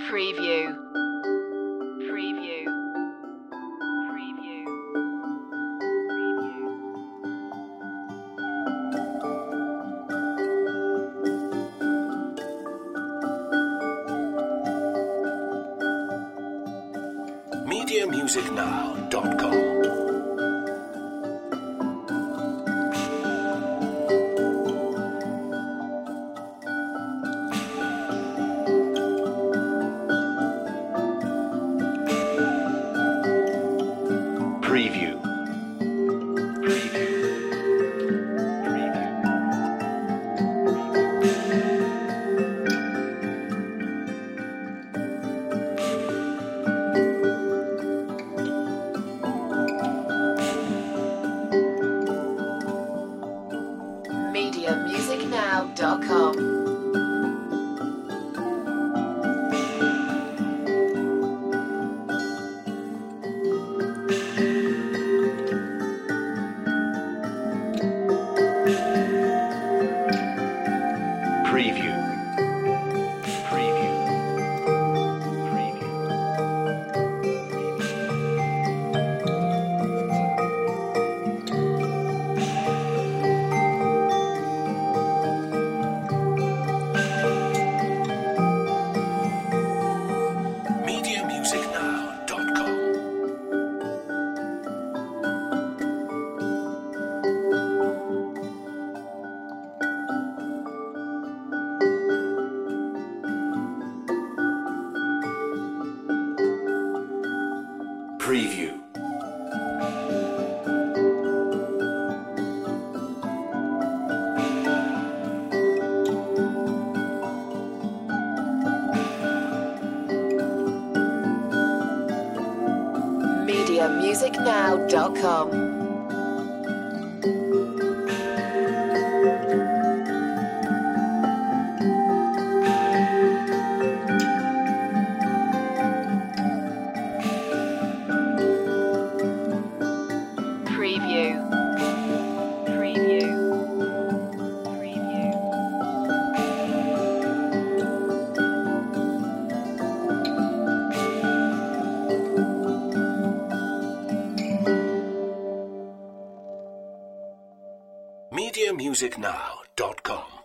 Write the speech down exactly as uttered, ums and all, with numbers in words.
Preview. Preview. Preview. media music now dot com. Preview. Preview. media music now dot com. Preview. Preview. Preview. media music now dot com. Preview. media music now dot com. Preview. Preview. Preview. media music now dot com.